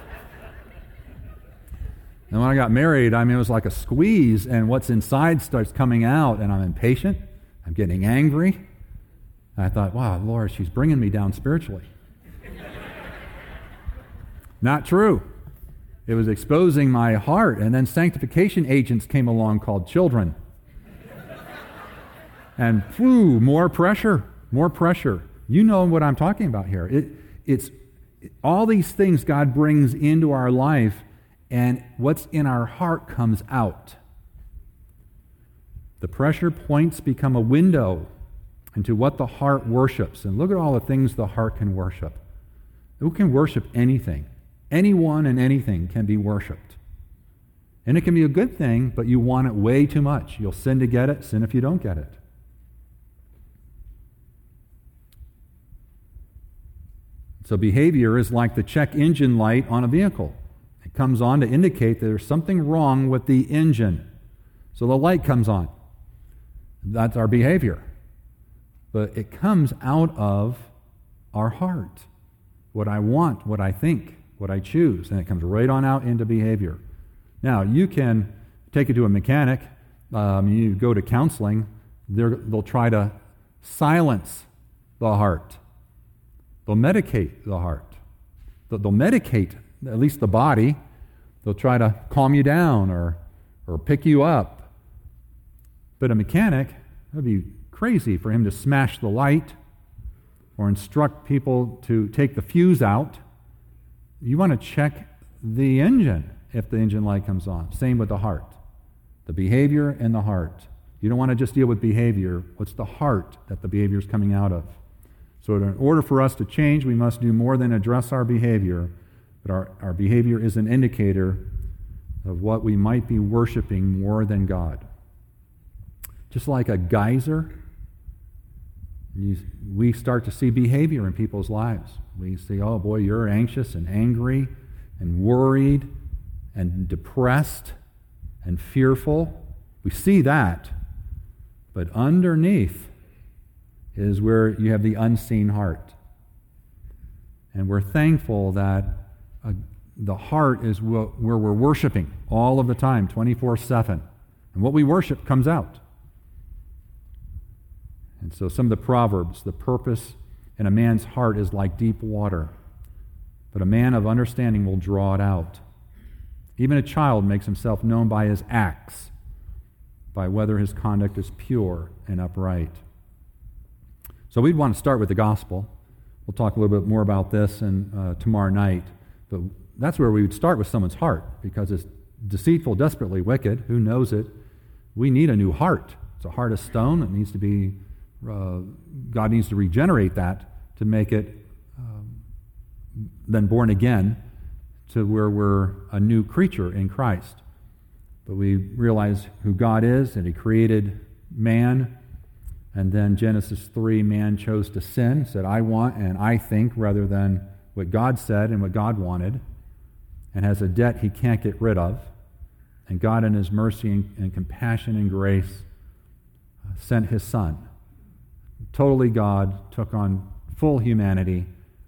And when I got married, I mean, it was like a squeeze, and what's inside starts coming out, and I'm impatient. I'm getting angry. And I thought, wow, Lord, she's bringing me down spiritually. Not true. It was exposing my heart, and then sanctification agents came along called children. And whew, more pressure, more pressure. You know what I'm talking about here. It, it's all these things God brings into our life, and what's in our heart comes out. The pressure points become a window into what the heart worships. And look at all the things the heart can worship. Who can worship anything? Anyone and anything can be worshipped. And it can be a good thing, but you want it way too much. You'll sin to get it, sin if you don't get it. So behavior is like the check engine light on a vehicle. It comes on to indicate that there's something wrong with the engine. So the light comes on. That's our behavior. But it comes out of our heart. What I want, what I think, what I choose. And it comes right on out into behavior. Now, you can take it to a mechanic. Um, you go to counseling. They'll try to silence the heart. They'll medicate the heart. They'll medicate at least the body. They'll try to calm you down or, or pick you up. But a mechanic, it would be crazy for him to smash the light or instruct people to take the fuse out. You want to check the engine if the engine light comes on. Same with the heart. The behavior and the heart. You don't want to just deal with behavior. What's the heart that the behavior is coming out of? So in order for us to change, we must do more than address our behavior, but our, our behavior is an indicator of what we might be worshiping more than God. Just like a geyser, you, we start to see behavior in people's lives. We see, oh boy, you're anxious and angry and worried and depressed and fearful. We see that, but underneath is where you have the unseen heart. And we're thankful that uh, the heart is wh- where we're worshiping all of the time, twenty-four seven. And what we worship comes out. And so some of the Proverbs, the purpose in a man's heart is like deep water, but a man of understanding will draw it out. Even a child makes himself known by his acts, by whether his conduct is pure and upright. So we'd want to start with the gospel. We'll talk a little bit more about this and uh, tomorrow night. But that's where we would start with someone's heart, because it's deceitful, desperately wicked. Who knows it? We need a new heart. It's a heart of stone. It needs to be, uh, God needs to regenerate that to make it um, then born again to where we're a new creature in Christ. But we realize who God is, and He created man. And then Genesis three, man chose to sin, said, I want and I think, rather than what God said and what God wanted, and has a debt he can't get rid of. And God, in His mercy and, and compassion and grace, uh, sent His Son. Totally God, took on full humanity,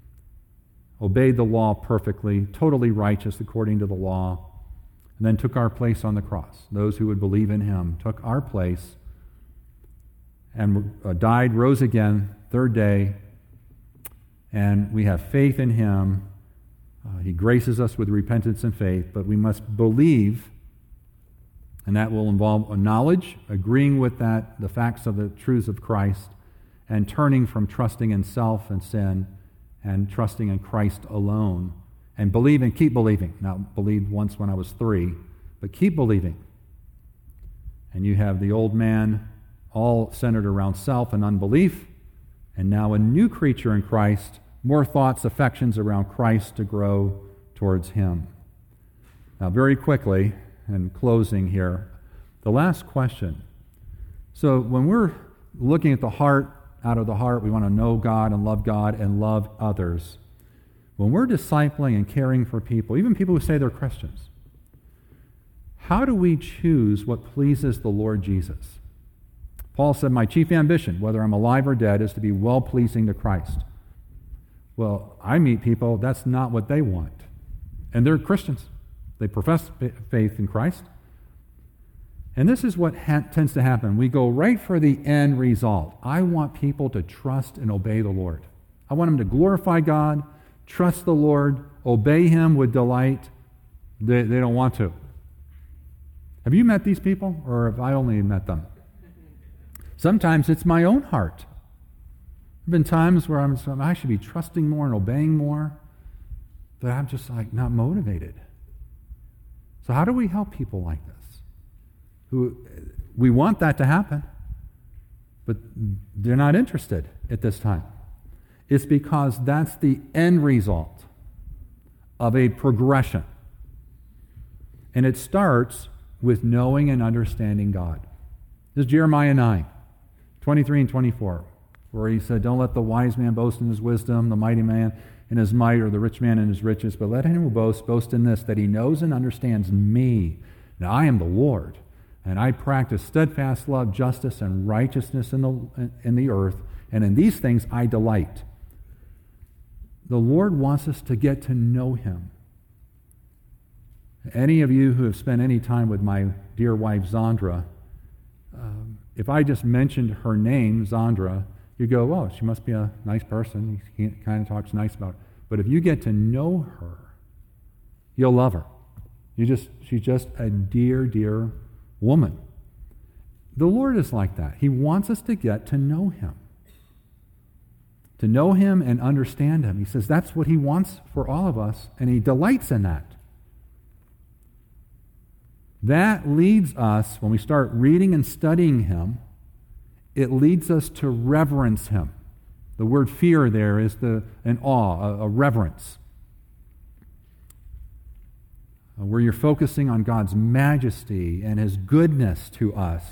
obeyed the law perfectly, totally righteous according to the law, and then took our place on the cross. Those who would believe in Him took our place and uh, died, rose again, third day, and we have faith in Him. Uh, he graces us with repentance and faith, but we must believe, and that will involve a knowledge, agreeing with that, the facts of the truths of Christ, and turning from trusting in self and sin and trusting in Christ alone, and believe and keep believing. Not believed once when I was three, but keep believing. And you have the old man all centered around self and unbelief, and now a new creature in Christ, more thoughts, affections around Christ to grow towards Him. Now, very quickly, and closing here, the last question. So when we're looking at the heart, out of the heart, we want to know God and love God and love others. When we're discipling and caring for people, even people who say they're Christians, how do we choose what pleases the Lord Jesus? Paul said, my chief ambition, whether I'm alive or dead, is to be well-pleasing to Christ. Well, I meet people, that's not what they want. And they're Christians. They profess faith in Christ. And this is what ha- tends to happen. We go right for the end result. I want people to trust and obey the Lord. I want them to glorify God, trust the Lord, obey him with delight, they, they don't want to. Have you met these people, or have I only met them? Sometimes it's my own heart. There have been times where I'm I should be trusting more and obeying more, but I'm just like not motivated. So how do we help people like this? Who we want that to happen, but they're not interested at this time. It's because that's the end result of a progression. And it starts with knowing and understanding God. This is Jeremiah nine, twenty-three and twenty-four, where he said, don't let the wise man boast in his wisdom, the mighty man in his might, or the rich man in his riches, but let him who boasts boast in this, that he knows and understands me. Now I am the Lord, and I practice steadfast love, justice, and righteousness in the, in the earth, and in these things I delight. The Lord wants us to get to know him. Any of you who have spent any time with my dear wife, Zandra, um, if I just mentioned her name, Zandra, you go, oh, she must be a nice person. He kind of talks nice about her. But if you get to know her, you'll love her. You just, she's just a dear, dear woman. The Lord is like that. He wants us to get to know him. To know him and understand him. He says that's what he wants for all of us, and he delights in that. That leads us, when we start reading and studying him, it leads us to reverence him. The word fear there is the an awe, a, a reverence. Uh, where you're focusing on God's majesty and his goodness to us.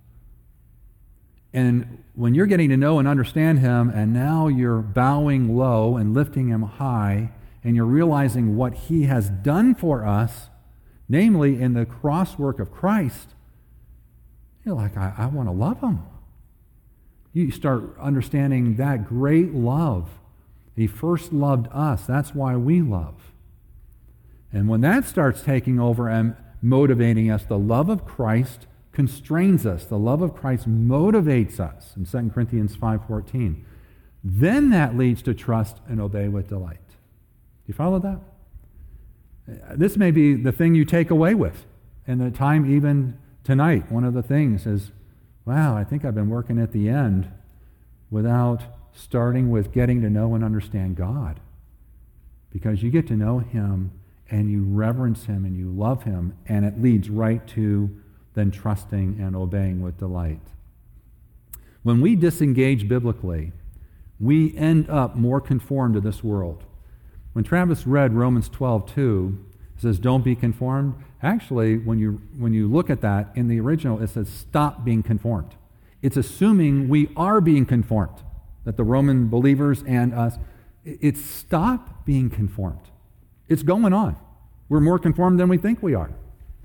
And when you're getting to know and understand him, and now you're bowing low and lifting him high, and you're realizing what he has done for us, namely in the cross work of Christ, you're like, I, I want to love him. You start understanding that great love. He first loved us. That's why we love. And when that starts taking over and motivating us, the love of Christ constrains us. The love of Christ motivates us in Second Corinthians five fourteen. Then that leads to trust and obey with delight. Do you follow that? This may be the thing you take away with. And the time even tonight, one of the things is, wow, I think I've been working at the end without starting with getting to know and understand God. Because you get to know him and you reverence him and you love him, and it leads right to then trusting and obeying with delight. When we disengage biblically, we end up more conformed to this world. When Travis read Romans twelve two, it says, don't be conformed. Actually, when you when you look at that, in the original, it says, stop being conformed. It's assuming we are being conformed, that the Roman believers and us, it's stop being conformed. It's going on. We're more conformed than we think we are.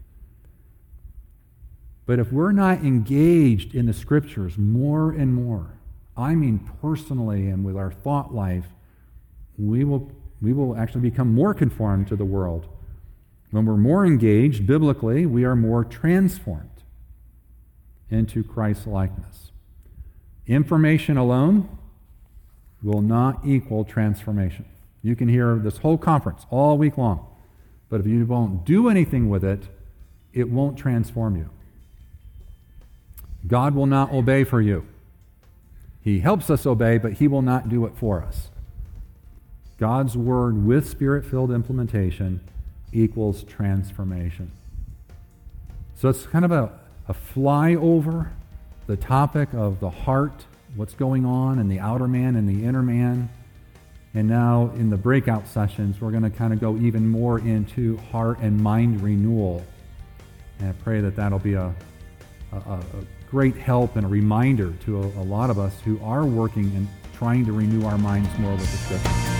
But if we're not engaged in the Scriptures more and more, I mean personally and with our thought life, we will we will actually become more conformed to the world. When we're more engaged biblically, we are more transformed into Christ's likeness. Information alone will not equal transformation. You can hear this whole conference all week long, but if you won't do anything with it, it won't transform you. God will not obey for you. He helps us obey, but he will not do it for us. God's word with Spirit-filled implementation equals transformation. So it's kind of a, a flyover, the topic of the heart, what's going on in the outer man and the inner man. And now in the breakout sessions, we're going to kind of go even more into heart and mind renewal. And I pray that that'll be a, a, a great help and a reminder to a, a lot of us who are working and trying to renew our minds more with the Scripture.